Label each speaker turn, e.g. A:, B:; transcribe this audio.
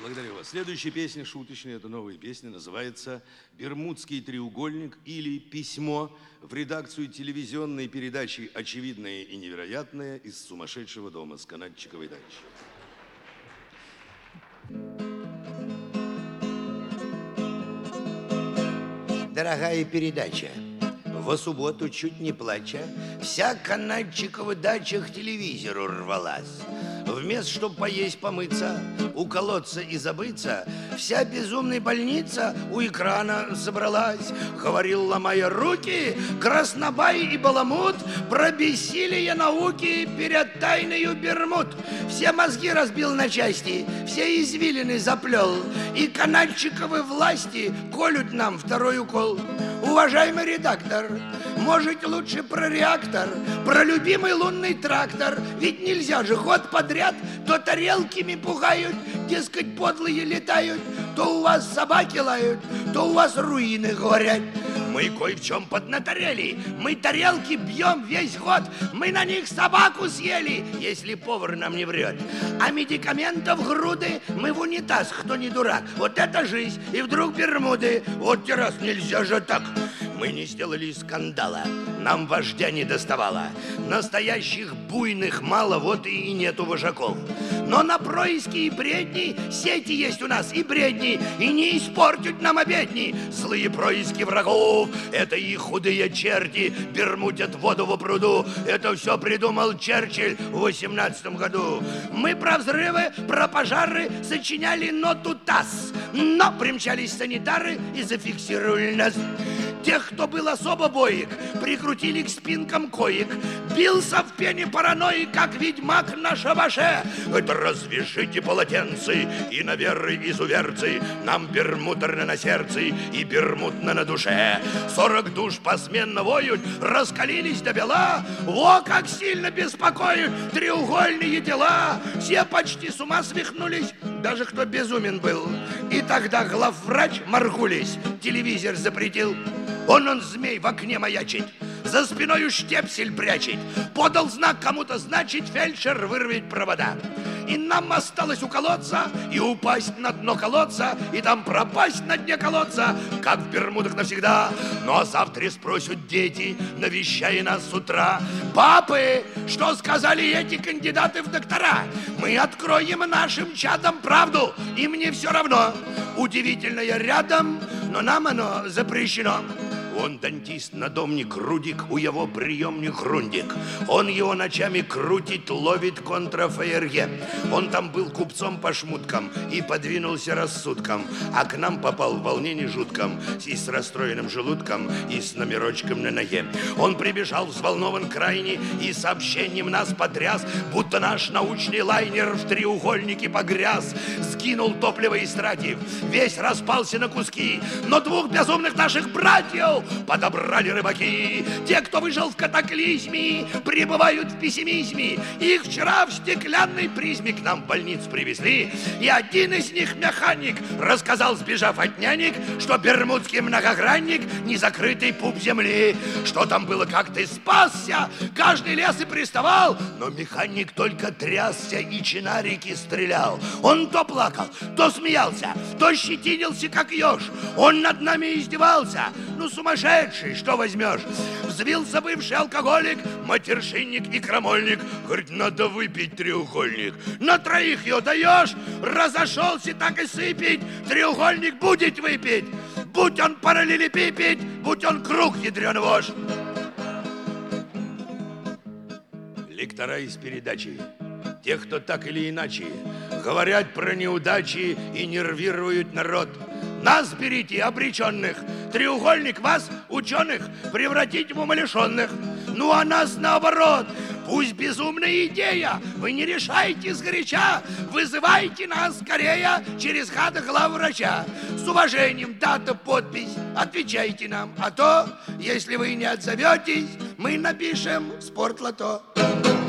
A: Благодарю вас. Следующая песня шуточная, это новая песня, называется «Бермудский треугольник» или «Письмо» в редакцию телевизионной передачи «Очевидное и невероятное» из сумасшедшего дома с Канатчиковой дачи.
B: Дорогая передача, во субботу, чуть не плача, вся Канатчикова дача к телевизору рвалась. Вместо, чтоб поесть, помыться, уколоться и забыться, вся безумная больница у экрана собралась. Говорил, ломая руки, краснобай и баламут про бессилие науки перед тайною Бермуд. Все мозги разбил на части, все извилины заплел, и Канатчиковы власти колют нам второй укол. Уважаемый редактор, может, лучше про реактор, про любимый лунный трактор, ведь нельзя же год подряд то тарелками пугают, дескать, подлые летают, то у вас собаки лают, то у вас руины говорят. Мы кое в чем поднаторели, мы тарелки бьем весь год, мы на них собаку съели, если повар нам не врет. А медикаментов груды мы в унитаз, кто не дурак. Вот это жизнь, и вдруг Бермуды, вот раз нельзя же так. Мы не сделали скандала, нам вождя не доставало. Настоящих буйных мало, вот и нету вожаков. Но на происки и бредни сети есть у нас и бредни, и не испортят нам обедни. Злые происки врагов, это их худые черти бермудят воду в пруду. Это все придумал Черчилль в 18 году. Мы про взрывы, про пожары сочиняли ноту ТАСС, но примчались санитары и зафиксировали нас. Тех, кто был особо боек, прикрутили к спинкам коек. Бился в пене паранойи, как ведьмак на шабаше. Это развяжите полотенцы и на веры изуверцы. Нам бермудно на сердце и бермудно на душе. 40 душ посменно воют, раскалились до бела. Во, как сильно беспокоят треугольные дела. Все почти с ума свихнулись, даже кто безумен был. И тогда главврач Маргулис телевизор запретил. Он змей в окне маячить, за спиною штепсель прячет. Подал знак кому-то, значит, фельдшер вырвет провода. И нам осталось уколоться и упасть на дно колодца, и там пропасть на дне колодца, как в Бермудах навсегда. Ну а завтра спросят дети, навещая нас с утра: папы, что сказали эти кандидаты в доктора? Мы откроем нашим чадам правду, и мне все равно. Удивительное рядом, но нам оно запрещено. Он дантист, надомник, Рудик, у его приемник Грундик. Он его ночами крутит, ловит контрафаерге. Он там был купцом по шмуткам и подвинулся рассудком, а к нам попал в волнении жутком, и с расстроенным желудком, и с номерочком на ноге. Он прибежал взволнован крайне и сообщением нас потряс, будто наш научный лайнер в треугольнике погряз. Сгинул топливо истратив, весь распался на куски, но двух безумных наших братьев подобрали рыбаки. Те, кто выжил в катаклизме, пребывают в пессимизме. Их вчера в стеклянной призме к нам в больницу привезли. И один из них, механик, рассказал, сбежав от нянек, что бермудский многогранник — незакрытый пуп земли. Что там было, как ты спасся, каждый лес и приставал, но механик только трясся и чинарики стрелял. Он то плакал, то смеялся, то щетинился, как еж. Он над нами издевался. Ну, сумасшедший, что возьмешь? Взвился бывший алкоголик, матершинник и крамольник. Говорит, надо выпить треугольник. На троих ее даешь, разошелся, так и сыпить. Треугольник будет выпить. Будь он параллелепипед, будь он круг, ядрёный вождь. Лектора из передачи. Тех, кто так или иначе говорят про неудачи и нервируют народ. Нас берите, обреченных, треугольник вас, ученых, превратить в умалишенных. Ну а нас наоборот, пусть безумная идея, вы не решайте сгоряча, вызывайте нас скорее через хата главврача. С уважением, дата, подпись, отвечайте нам, а то, если вы не отзоветесь, мы напишем спортлото.